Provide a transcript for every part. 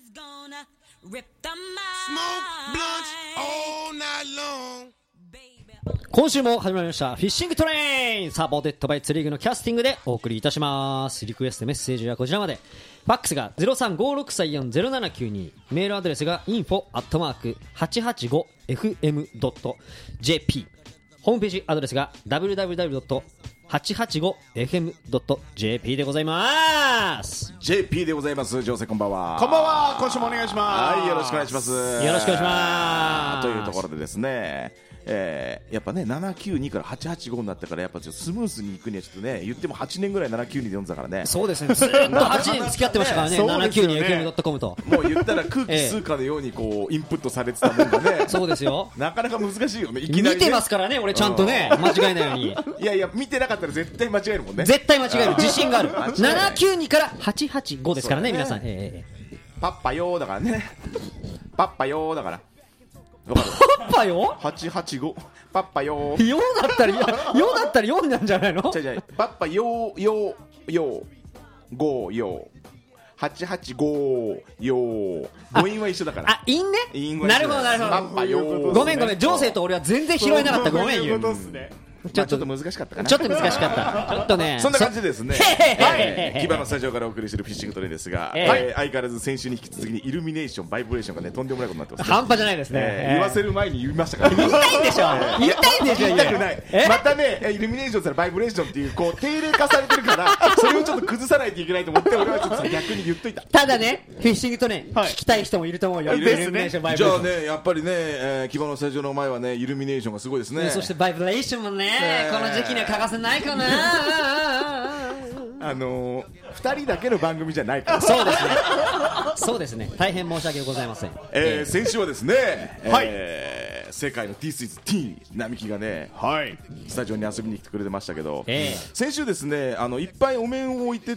今週も始まりましたフィッシングトレインサポーテッドバイツリーグのキャスティングでお送りいたします。リクエストメッセージはこちらまで。ファックスが 0356340792、 メールアドレスが info@885fm.jp、 ホームページアドレスが www.885fm.jp でございます。 JP でございます。ジョーセこんばんは。 こんばんは。今週もお願いします。 はい、よろしくお願いします。 よろしくお願いします。 というところでですね、やっぱね792から885になったから、やっぱちょっとスムースにいくにはちょっとね、言っても8年ぐらい792で読んだからね。 そうですね、ずっと8年付き合ってましたからね。792fm.com ともう言ったら空気吸うかのようにこうインプットされてたもんがねそうですよ、 なかなか難しいよね。いきなりね、 見てますからね、俺ちゃんとね、間違えないように。 いやいや、見てなかったら絶対間違えるもんね。 絶対間違える自信がある。792から885ですからね、皆さん。 パッパよーだからね。パッパよーだから。 パッパよ 885パッパよー。 よだったら4なんじゃないの。 パッパよーよーよー5よー885よー。母音は一緒だから。 あ、音ね。 音はなるほどなるほど。 パッパよー。 ごめん情勢と俺は全然拾えなかった。ごめんよ。 ちょっと難しかったかな。 ちょっと難しかった。ちょっとね。 そんな感じですね。木場のスタジオからお送りしているフィッシングトレインですが、相変わらず先週に引き続きにイルミネーション、バイブレーションがね、とんでもないことになってます。 半端じゃないですね。 言わせる前に言いましたから。 言いたいんでしょ。言いたいんでしょ。 言いたくない。またね、イルミネーションからバイブレーションっていうこう定例化されてるから、それをちょっと崩さないといけないと思って、俺はちょっと逆に言っといた。 ただね、フィッシングトレイン聞きたい人もいると思うよ。イルミネーション、バイブレーション。 じゃあね、やっぱりね、木場のスタジオの前はね、イルミネーションがすごいですね。 そしてバイブレーションもね、この時期には欠かせないかな。 2人だけの番組じゃないから。 そうですね。そうですね。大変申し訳ございません。 先週はですね、世界の This is T 並木がね、スタジオに遊びに来てくれてましたけど、先週ですね、いっぱいお面を置いてって、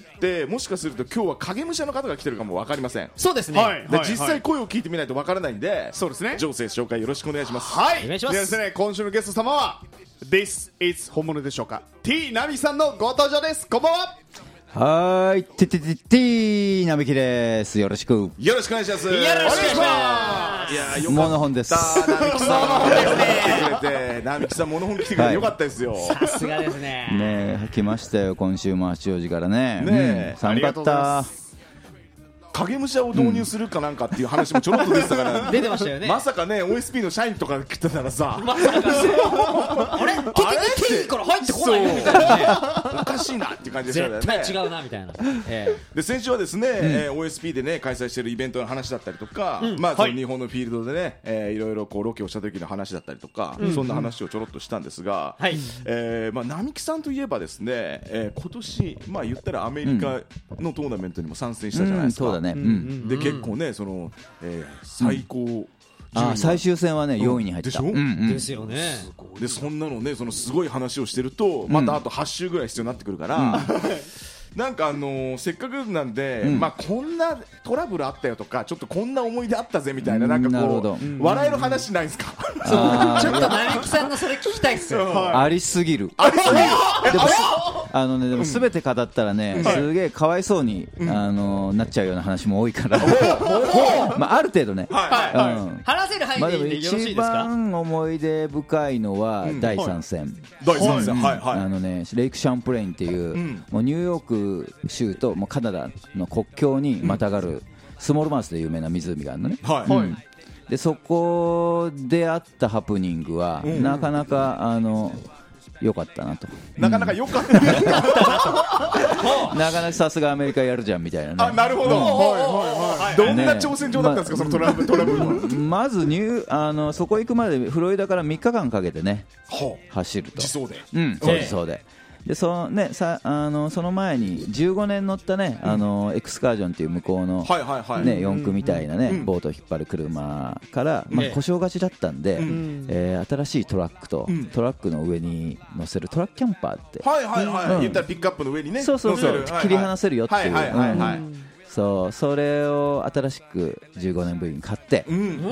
もしかすると今日は影武者の方が来てるかも分かりません。 そうですね。 実際声を聞いてみないと分からないんで、 そうですね。 情勢紹介よろしくお願いします。 はい。 お願いします。 でですね、今週のゲスト様は This is 本物でしょうか。T ナミさんのご登場です。こんばんは。 はい、T 並木です。よろしくお願いします。 よろしくお願いします。いや、 モノ本です。 並木さん来てくれて、並木さんモノ本来てくれてよかったですよ。 さすがですね。 ね、来ましたよ、今週も八王子からね。寒かった。 影武者を導入するかなんかっていう話もちょろっと出てたから出てましたよね。 まさかね OSP の社員とか来てたらさ、 まさかね、あれ手から入ってこないのみたいなね、 おかしいなっていう感じでしたよね。 絶対違うなみたいな。 で先週はですね、OSP でね開催しているイベントの話だったりとか、まあその日本のフィールドでね、いろいろこうロケをした時の話だったりとか、そんな話をちょろっとしたんですが、まあ並木さんといえばですね、今年まあ言ったらアメリカのトーナメントにも参戦したじゃないですか。で結構ねその、最高最終戦はね4位に入った。 でしょ、 ですよね。 でそんなのねそのすごい話をしてるとまたあと8週ぐらい必要になってくるから、なんかせっかくなんで、まあこんなトラブルあったよとかちょっとこんな思い出あったぜみたいな、なんかこう笑える話ないですか？ ちょっと並木さんのそれ聞きたいっすよ。 ありすぎる。でも全て語ったらね、すげえかわいそうになっちゃうような話も多いから、まあある程度ね話せる範囲でよろしいですか？ 一番思い出深いのは第3戦。レイクシャンプレインっていうもうニューヨーク州ともうカナダの国境にまたがるスモールマウスで有名な湖があるのね。でそこであったハプニングはなかなか良かったなと。 なかなか良かったなと。 なかなかさすがアメリカやるじゃんみたいなね。 あ、なるほど。どんな挑戦状だったんですか、そのトラブルは。 まずそこ行くまでフロリダから3日間かけてね走ると。 自走で。 自走で。でその前に15年乗ったねエクスカージョンっていう向こうのね四駆みたいなねボートを引っ張る車から故障がちだったんで新しいトラックとトラックの上に乗せるトラックキャンパーって言ったらピックアップの上にねそう切り離せるよっていうそうそれを新しく15年ぶりに買って、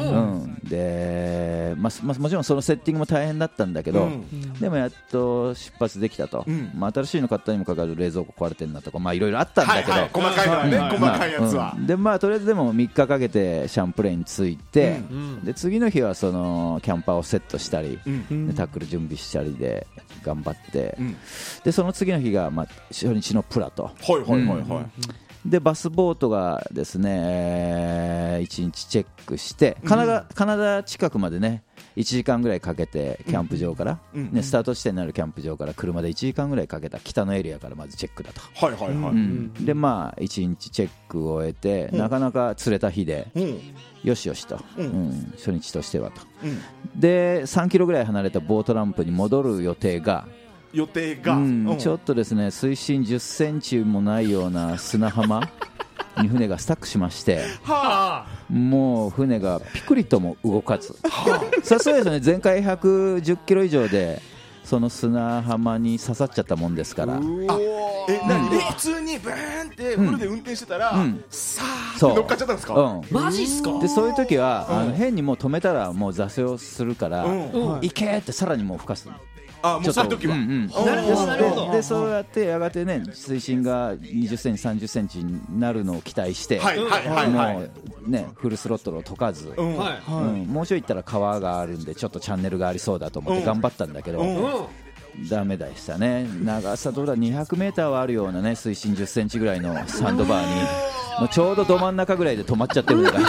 でもちろんそのセッティングも大変だったんだけど、でもやっと出発できたと、新しいの買ったにもかかわらず冷蔵庫壊れてるなとかいろいろあったんだけど、 細かいのはね、細かいやつは、 でとりあえずでも3日かけてシャンプレーンに着いて、で次の日はそのキャンパーをセットしたり、タックル準備したりで頑張って、でその次の日が初日のプラと、でバスボートがですね、1日チェックしてカナダ近くまでね1時間ぐらいかけてキャンプ場から、スタート地点になるキャンプ場から車で1時間ぐらいかけた北のエリアからまずチェックだと、で1日チェックを終えて、なかなか釣れた日で、よしよしと、初日としてはと、で3キロぐらい離れたボートランプに戻る予定がちょっとですね水深10センチもないような砂浜に船がスタックしまして、もう船がピクリとも動かず、そうですね、前回110キロ以上でその砂浜に刺さっちゃったもんですから、 普通にブーンってフルで運転してたら、さーって乗っかっちゃったんですか？ マジっすか？ でそういう時は変にもう止めたらもう座礁するから、行けってさらにもう吹かす。 もうそういう時は、 なるほど。 でそうやってやがてね水深が20センチ30センチになるのを期待して、もうねフルスロットルを解かず、もうちょい行ったら川があるんでちょっとチャンネルがありそうだと思って頑張ったんだけど、ダメでしたね。長さどうだ200メーターはあるようなね水深10センチぐらいのサンドバーにもうちょうどど真ん中ぐらいで止まっちゃってるのが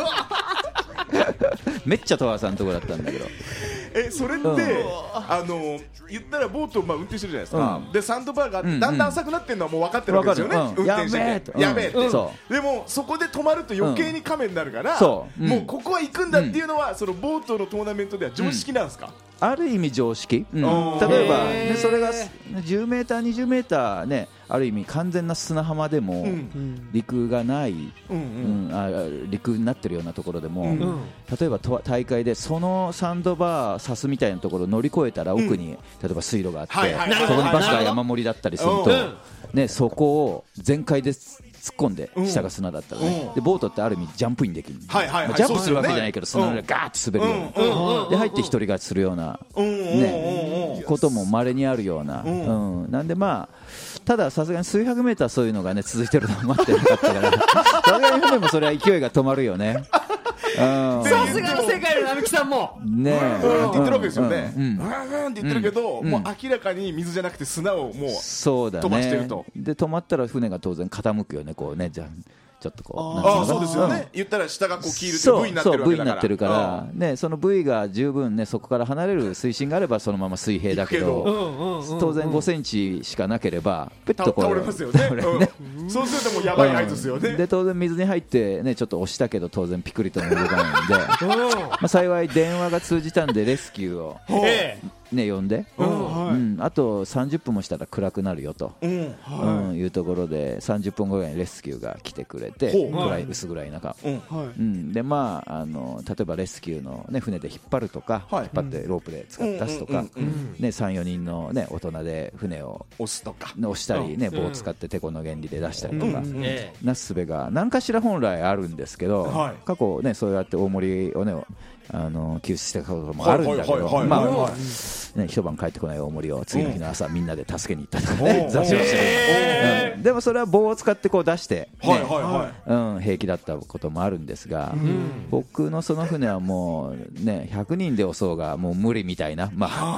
めっちゃ戸川さんのところだったんだけど、 それって、言ったらボートを運転してるじゃないですか、でサンドバーがだんだん浅くなってるのはもう分かってるわけですよね、運転しててやべえって、でもそこで止まると余計にカメになるから、もうここは行くんだっていうのは、そのボートのトーナメントでは常識なんですか？ ある意味常識、例えば、ね、それが10メーター20メーターね、ある意味完全な砂浜でも、陸がない、陸になってるようなところでも、例えば大会でそのサンドバーサスみたいなところを乗り越えたら奥に、例えば水路があって、そこにバスが山盛りだったりすると、ね、そこを全開で突っ込んで下が砂だったらね、でボートってある意味ジャンプインできる、ジャンプするわけじゃないけど砂がガーッと滑るような、で入って一人勝ちするようなことも稀にあるような、なんでたださすがに数百メーターそういうのがね続いてるのを待ってなかったからさすがに船もそれは勢いが止まるよね。 さすがの世界の並木さんもねって言ってるわけですよね。って言ってるけど、もう明らかに水じゃなくて砂をもう飛ばしてると。 で止まったら船が当然傾くよね、こうね、じゃちょっとこうそうですよね、言ったら下がこうキールって V になってるわけだから、 V になってるからね、その V が十分ねそこから離れる水深があればそのまま水平だけど、当然5センチしかなければペッとこう倒れますよね。そうするともうやばい合図ですよね。 で当然水に入ってねちょっと押したけど当然ピクリとも動かないんで幸い電話が通じたんでレスキューをね呼んで、あと30分もしたら暗くなるよというところで30分後ぐらいにレスキューが来てくれて、薄暗い中、で例えばレスキューの、ね、船で引っ張るとか、引っ張ってロープで使って出すとか、3,4 人の、ね、大人で船を押すとか押したり、棒を使っててこの原理で出したりとか、なすすべが何かしら本来あるんですけど、過去、ね、そうやって大盛りをね救出したこともあるんだけど、一晩帰ってこない大盛りを次の日の朝みんなで助けに行ったとかね、雑誌をしてる、でもそれは棒を使ってこう出して、平気だったこともあるんですが、僕のその船はもうね100人で押そうがもう無理みたいな、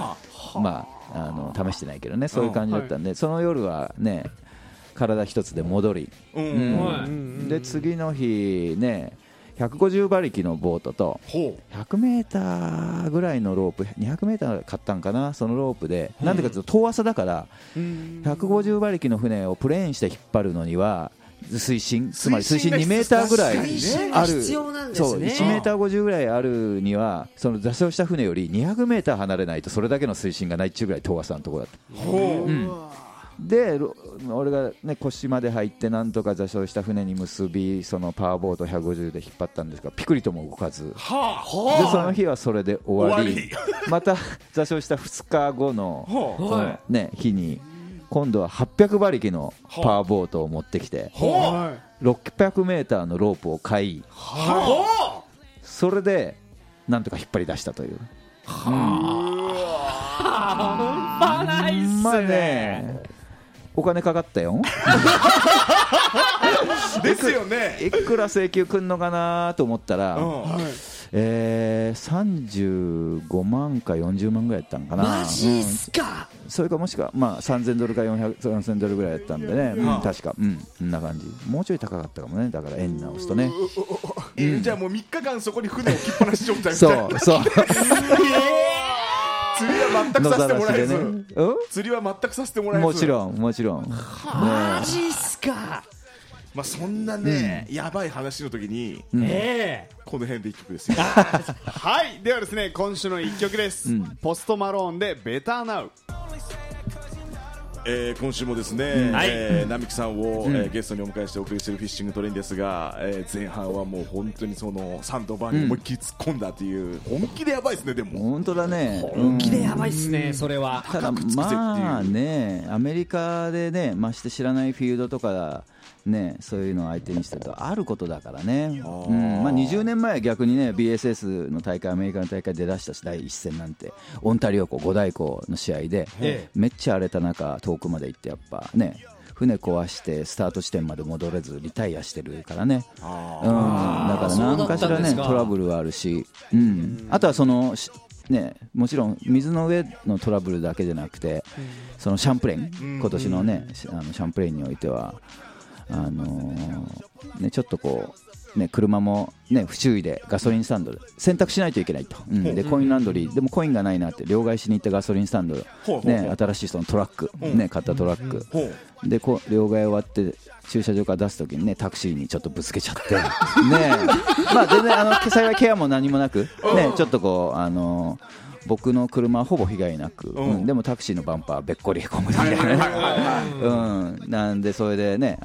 試してないけどね、そういう感じだったんで、その夜はね体一つで戻り、で次の日ね150馬力のボートと100メーターぐらいのロープ、200メーター買ったんかな、そのロープで、なんでかというと遠浅だから150馬力の船をプレーンして引っ張るのには水深、つまり水深2メーターぐらいある、そう1メーター50ぐらいあるにはその座礁した船より200メーター離れないとそれだけの水深がないっちゅうぐらい遠浅のところだった。で俺が、ね、腰まで入ってなんとか座礁した船に結び、そのパワーボート150で引っ張ったんですがピクリとも動かず、でその日はそれで終わりまた座礁した2日後の、日に今度は800馬力のパワーボートを持ってきて、 600メーターのロープを買い、それでなんとか引っ張り出したという。 半端ないっすね。 まあね、お金かかったよ。 ですよね。 いくら請求くんのかなと思ったら、35万か40万ぐらいやったんかな。 マジっすか。 それかもしくは、まあ、3000ドルか4000ドルぐらいやったんでね、確か、そんな感じ。もうちょい高かったかもね、だから円に直すとね。 じゃあもう3日間そこに船を置きっぱなし状態みたいな。 そう釣りは全くさせてもらえず、 ね、 釣りは全くさせてもらえず、 もちろんマジっすか。 まあそんなね、やばい話の時に、この辺で1曲ですよ。 はい、ではですね、今週の1曲です、ポストマローンでベターナウ。 今週もですね、並木さんを、ゲストにお迎えしてお送りしているフィッシングトレインですが、前半はもう本当にそのサンドバーに思いっきり突っ込んだという、本気でやばいですね。でも本当だね、 本気でやばいですね、それは。 ただまあね、アメリカでね、まして知らないフィールドとかね、そういうのを相手にしてるとあることだからね。まあ、20年前は逆にね BSS の大会、アメリカの大会で出した第一戦なんてオンタリオ湖五大湖の試合で、めっちゃ荒れた中遠くまで行ってやっぱね、船壊してスタート地点まで戻れずリタイアしてるからね。だから何かしらねトラブルはあるし、あとはそのね、もちろん水の上のトラブルだけじゃなくて、そのシャンプレーン、今年のねシャンプレーンにおいてはね、ちょっとこう、ね、車も、ね、不注意でガソリンスタンドで選択しないといけないと、でコインランドリーでもコインがないなって両替しに行ったガソリンスタンド、ね、新しいそのトラック、ね、買ったトラックで両替終わって駐車場から出すときに、ね、タクシーにちょっとぶつけちゃってねまあ全然幸いケアも何もなく、ね、ちょっとこう僕の車はほぼ被害なく、でもタクシーのバンパーべっこりへこむみたいな、なんでそれでね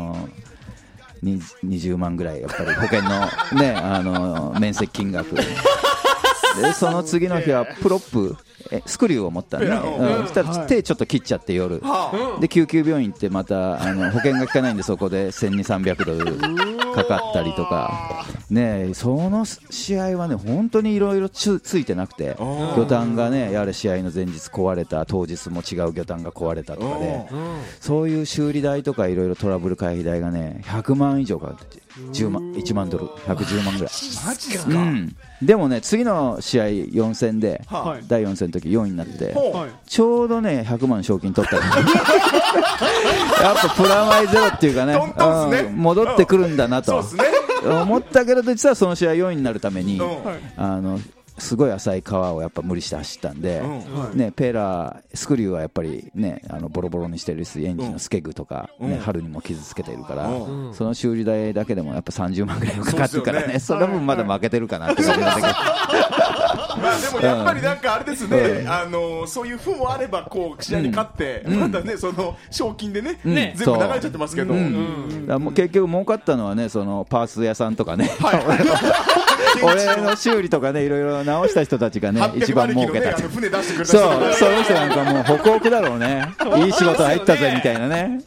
20万ぐらいやっぱり保険のね面積金額で、その次の日はプロップスクリューを持ったんで、そしたら手ちょっと切っちゃって夜で救急病院行ってまた保険が効かないんでそこで1200、300ドルかかったりとかね。その試合はね本当にいろいろついてなくて、魚探がねやれ試合の前日壊れた、当日も違う魚探が壊れたとかで、そういう修理代とかいろいろトラブル回避代がね100万以上かかって1万ドル110万ぐらい。 マジですか。 でもね次の試合4戦で、第4戦の時4位になって、ちょうどね100万賞金取ったやっぱプラマイゼロっていうかね、戻ってくるんだなと思ったけど、実はその試合4位になるためにすごい浅い川をやっぱ無理して走ったんで、ね、ペーラースクリューはやっぱりねボロボロにしてるし、エンジンのスケグとか、ね、春にも傷つけているから、その修理代だけでもやっぱ30万ぐらいかかってるからね、それもまだ負けてるかなって感じなんだけどまあでもやっぱりなんかあれですね、そういう負もあればこう試合に勝って、またねその賞金でね全部流れちゃってますけど、 もう結局儲かったのはねそのパーツ屋さんとかね、俺の修理とかねいろいろ直した人たちがね一番儲けた。 船出してくれたそう、その人なんかもうホクホクだろうね。いい仕事入ったぜみたいなね。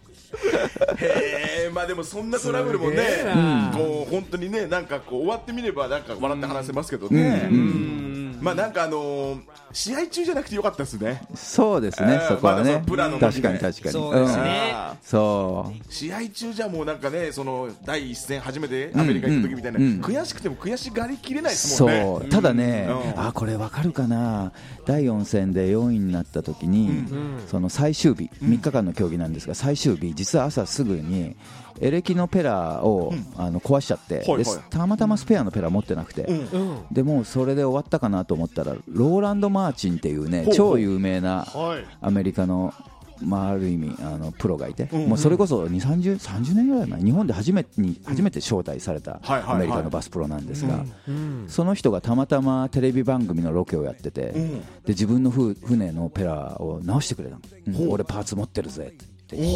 へえ、まあでもそんなトラブルもね、こう本当にねなんかこう終わってみればなんか笑って話せますけどね。まあなんか試合中じゃなくてよかったですね。 そうですね、そこはね。確かに確かに。 そうですね。 そう。 試合中じゃもうなんかねその第一戦初めてアメリカ行った時みたいな悔しくても悔しがりきれないですもんね。 そう。ただね、これわかるかな。第4戦で4位になった時にその最終日3日間の競技なんですが、最終日実は朝すぐにエレキのペラを壊しちゃって、たまたまスペアのペラ持ってなくて、でもうそれで終わったかなと思ったらローランド・マーチンっていうね超有名なアメリカのある意味プロがいて、もうそれこそ30年ぐらい前日本で初めて招待されたアメリカのバスプロなんですが、その人がたまたまテレビ番組のロケをやってて、で自分の船のペラを直してくれたの。俺パーツ持ってるぜって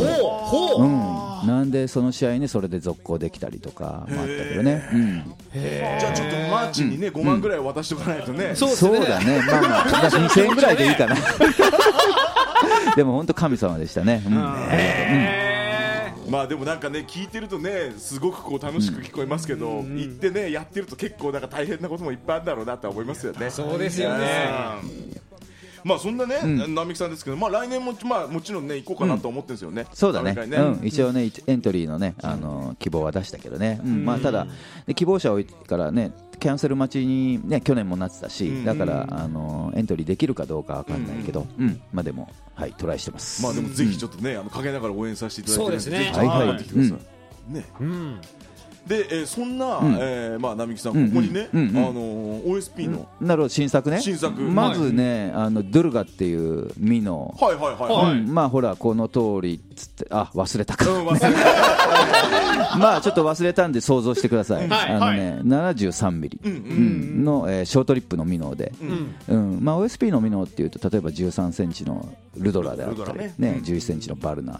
なんでその試合にそれで続行できたりとかもあったけどね。 じゃあちょっとマーチンにね5万ぐらい渡しておかないとね。 そうだね、まあ2000円ぐらいでいいかなでも本当神様でしたね。 まあでもなんかね聞いてるとねすごくこう楽しく聞こえますけど、行ってねやってると結構なんか大変なこともいっぱいあるんだろうなとは思いますよね。 そうですよね。 まあそんなね並木さんですけど、まあ来年もまあもちろんね行こうかなと思ってるんですよね。 そうだね。一応ねエントリーのね希望は出したけどね。まあただ希望者多いからねキャンセル待ちにね去年もなってたし、だからエントリーできるかどうかわかんないけど、まあでもはいトライしてます。 まあでもぜひちょっとね陰ながら応援させていただいて、 そうですね。 はいはい。ね。で、そんな、まあ並木さんここにね、OSP のなるほど新作ね。まずねドゥルガっていうミノ、まあほらこの通りつって忘れたか。まあちょっと忘れたんで想像してください。73ミリのショートリップのミノで、まあ OSP のミノっていうと例えば13センチのルドラであったりね11センチのバルナ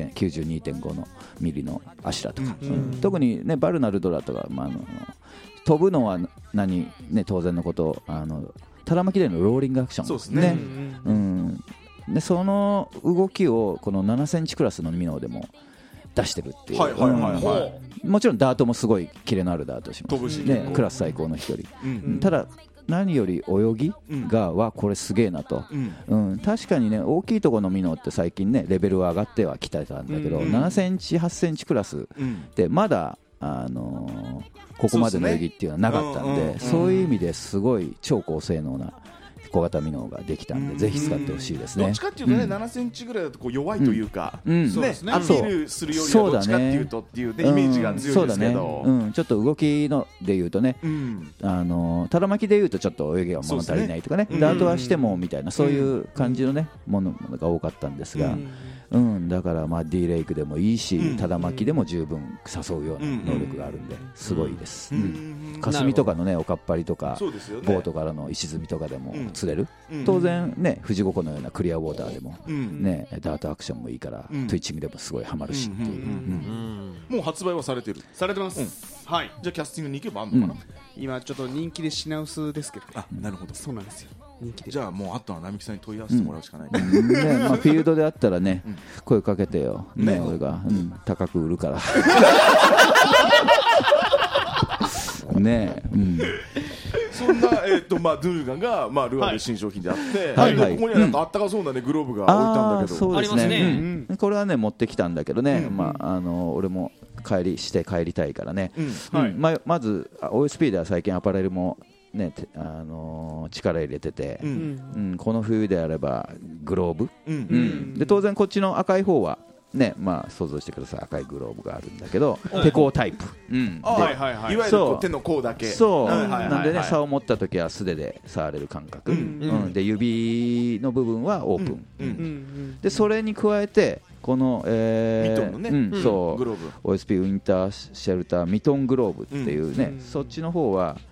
92.5 のミリのアシュラとか、特にねバルナルドラとか、まあ、飛ぶのはね、当然のことただ巻きでのローリングアクション、そうですね、でその動きをこの7センチクラスのミノでも出してるっていう、もちろんダートもすごいキレのあるダートします、ね、クラス最高の飛距離、ただ何より泳ぎがはこれすげえなと、確かにね大きいところのミノって最近ねレベルは上がってはきてたんだけど、7センチ8センチクラスでまだここまでの泳ぎっていうのはなかったんで、そういう意味ですごい超高性能な小型ミノができたんで、ぜひ使ってほしいですね。 どっちかっていうとね、7センチぐらいだとこう弱いというか、アピールするよりはどっちかっていうとっていうイメージが強いですけど、 ちょっと動きのでいうとね、ただ巻きでいうとちょっと泳ぎが物足りないとかね、ダートはしてもみたいなそういう感じのねものが多かったんですが、だからまあ D レイクでもいいし、ただ巻きでも十分誘うような能力があるんですごいです。霞とかのねおかっぱりとかボートからの石積みとかでも釣れる、当然ね富士五湖のようなクリアウォーターでもねダートアクションもいいから、トゥイッチングでもすごいハマるしっていう、 もう発売はされてる、 されてます。はい。 じゃあキャスティングに行けばあんのかな。 今ちょっと人気で品薄ですけど。 なるほど。 そうなんですよ。 じゃあもうあとは並木さんに問い合わせてもらうしかないね。 まあフィールドであったらね声かけてよね、俺が高く売るからね。 そんなまあドゥルガがまあルアーで新商品であって、ここにはなんかあったかそうなねグローブが置いたんだけど、 そうですね。これはね持ってきたんだけどね、まあ俺も帰りたいからね。まず OSP では最近アパレルもね、力入れてて、この冬であればグローブ、で当然こっちの赤い方はね、まあ想像してください、赤いグローブがあるんだけど、手甲タイプ、 いわゆる手の甲だけ、 そうなんでね、竿を持った時は素手で触れる感覚、で指の部分はオープン、でそれに加えてこのミトンのね、 そう OSP ウィンターシェルターミトングローブっていうね、そっちの方は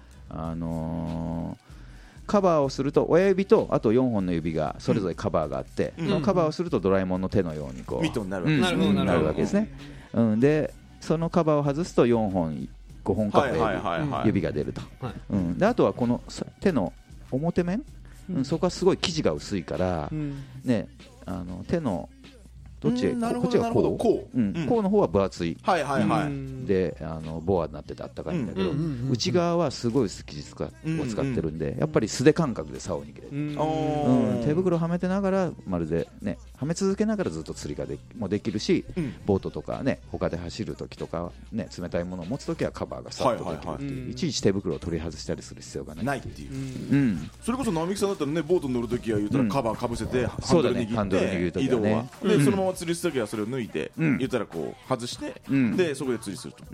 カバーをすると親指とあと4本の指がそれぞれカバーがあって、そのカバーをするとドラえもんの手のようにこうミトンになるわけですね。でそのカバーを外すと4本5本か指が出ると、であとはこの手の表面、そこはすごい生地が薄いからね、手のどっちこっちがこうの方は分厚いでボアになっててあったかいんだけど、内側はすごい生地を使ってるんで、やっぱり素手感覚で竿を握れる、手袋はめてながらまるでねはめ続けながらずっと釣りがもできるし、ボートとかね他で走る時とかね冷たいものを持つ時はカバーがさっとできるっていう、いちいち手袋を取り外したりする必要がないっていう、 それこそ並木さんだったらねボート乗る時は言ったらカバーかぶせてハンドル握って移動はでそのまま釣りする時はそれを抜いて言ったらこう外してでそこで釣りすると、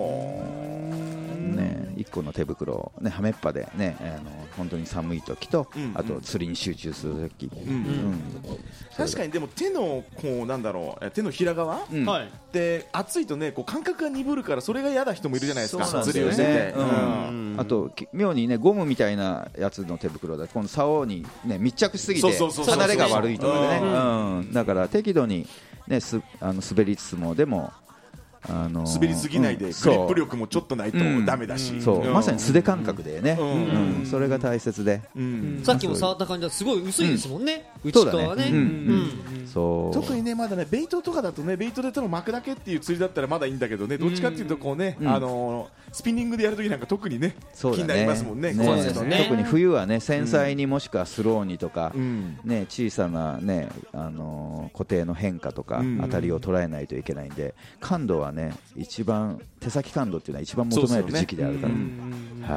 ね1個の手袋をねはめっぱでね本当に寒い時とあと釣りに集中する時、 確かにでも手のこうなんだろう手のひら側で暑いとねこう感覚が鈍るからそれが嫌な人もいるじゃないですか、釣りをしてて、あと妙にねゴムみたいなやつの手袋だとこの竿にね密着しすぎて離れが悪いとかでね、だから適度にね滑りつつもでも滑りすぎないでグリップ力もちょっとないとダメだし、 そうまさに素手感覚でね、それが大切で、 さっきも触った感じはすごい薄いですもんね、内側はね。 そう特にねまだねベイトとかだとねベイトで手の巻くだけっていう釣りだったらまだいいんだけどね、どっちかっていうとこうねスピニングでやるときなんか特にね気になりますもんね。 特に冬はね繊細にもしくはスローにとかね小さなね固定の変化とか当たりを捉えないといけないんで、感度はね一番手先感度っていうのは一番求められる時期であるから、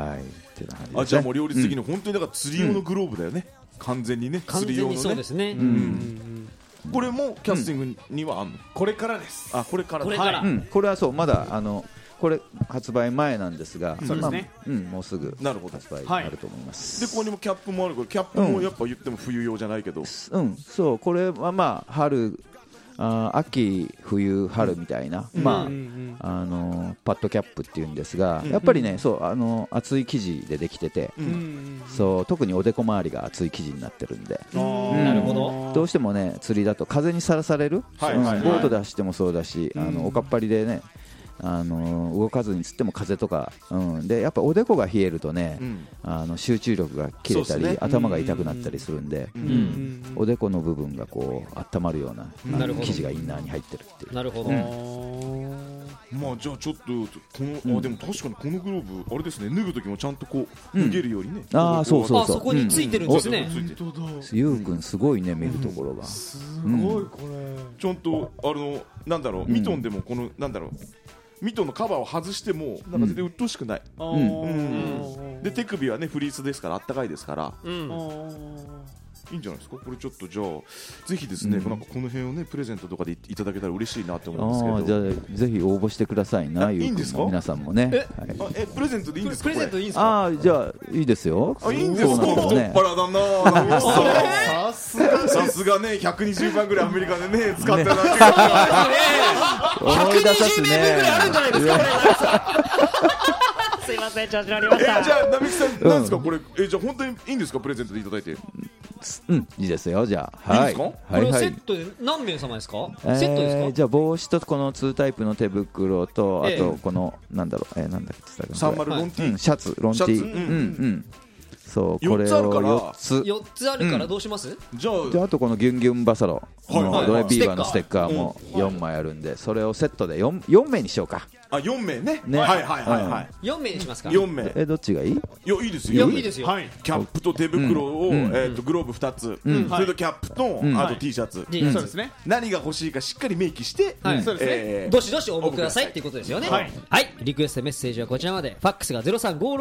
はいっていう感じですね。 じゃあもう両立的に本当にだから釣り用のグローブだよね、完全にね釣り用のね。 そうですね。 これもキャスティングにはあんの？ これからです。 これからこれはそうまだこれ発売前なんですが、 そうですね、 もうすぐ発売になると思います。 でここにもキャップもあるから、キャップもやっぱ言っても冬用じゃないけど、 そうこれはまあ春秋冬春みたいな、パッドキャップっていうんですが、やっぱりねそう厚い生地でできてて、そう特におでこ周りが厚い生地になってるんで、 なるほど。 どうしてもね釣りだと風にさらされる、ボートで走ってもそうだし、おかっぱりでね動かずに釣っても風とか、でやっぱおでこが冷えるとね、集中力が切れたり、頭が痛くなったりするんで、おでこの部分がこう温まるような生地がインナーに入ってるっていう。 なるほど。 まあじゃあちょっとでも確かにこのグローブあれですね、脱ぐ時もちゃんとこう脱げるようにね。 そうそこについてるんですね。 ゆうくんすごいね見るところが。 すごいこれ。 ちゃんとなんだろうミトンでもこのなんだろう。ミトンのカバーを外してもなんか全然鬱陶しくない。で手首はねフリースですからあったかいですから、いいんじゃないですか。これちょっとじゃあぜひですね、なんかこの辺をねプレゼントとかでいただけたら嬉しいなって思うんですけど。 じゃあぜひ応募してくださいな。 いいんですか？ 皆さんもね。 プレゼントでいいんですか？ プレゼントでいいんですか？ じゃあいいですよ。 いいんですか？太っ腹だな。さすがね120万ぐらいアメリカでね使ってたって思い出さすね。 120名分ぐらいあるんじゃないですか？すいません調子乗りました。 じゃあ並木さんなんですかこれ？じゃあ本当にいいんですか？プレゼントでいただいて。 いいですよ。じゃあいいですか？ これセットで何名様ですか？セットですか？ じゃあ帽子とこの2タイプの手袋と、あとこのなんだっけサンマルロンティー、 シャツロンティー、そうこれを 4つあるからどうします？ じゃあとこのギュンギュンバサロドライビーバーのステッカーも4枚あるんで、それをセットで4名にしようか。 4名ね。はい 4名にしますか。 4名。 どっちがいい？ いやいいですよ。 いいですよ。 キャップと手袋をグローブ2つ、それとキャップとあと T シャツ。 そうですね。 何が欲しいかしっかり明記して、 そうですね。 どしどし応募くださいっていうことですよね。はい。リクエストメッセージはこちらまで。ファックスが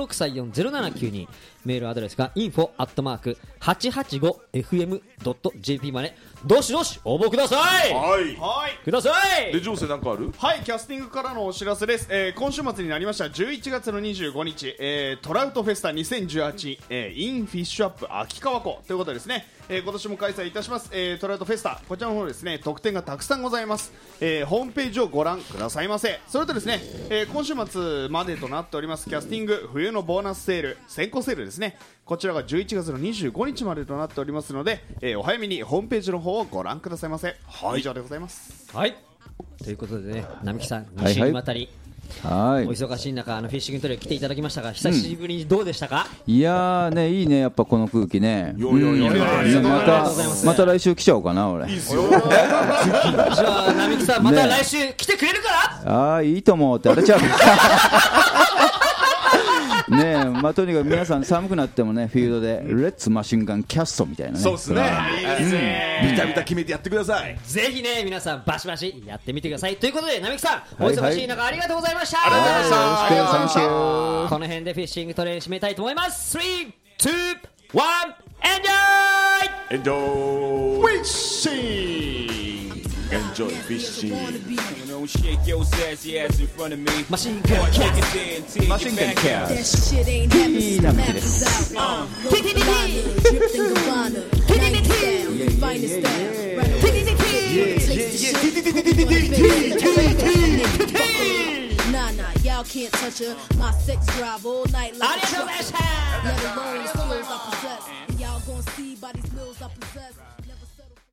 0356340792、メールアドレスが info@885fm.jp までどしどし応募ください。ください。 で情勢なんかある？ はい、キャスティングからのお知らせです。今週末になりました11月の25日、トラウトフェスタ2018、インフィッシュアップ秋川湖ということですね。今年も開催いたします、トラウトフェスタ、こちらの方ですね特典がたくさんございます。ホームページをご覧くださいませ。それとですね、今週末までとなっておりますキャスティング冬のボーナスセール先行セールですね、こちらが11月の25日までとなっておりますので、お早めにホームページの方をご覧くださいませ。以上でございます。 はいということでね、並木さん2週にわたり、お忙しい中フィッシングトレイ来ていただきましたが、久しぶりにどうでしたか？ いやーね、いいね、やっぱこの空気ね。また来週来ちゃおうかな俺。いいですよ。じゃあ並木さんまた来週来てくれるかな？いいと思うってあれちゃうねえ、とにかく皆さん寒くなってもねフィールドでレッツマシンガンキャストみたいなね。 そうですね。いいですね。ビタビタ決めてやってください。 ぜひね皆さんバシバシやってみてください。ということで並木さん、お忙しい中ありがとうございました。 ありがとうございました。 ありがとうございました。この辺でフィッシングトレイン締めたいと思います。3、2、1、エンジョイ。 フィッシング。Enjoy fishing. Machine gun cast. Machine gun cast. Y'all can't touch her. My sex drive all night like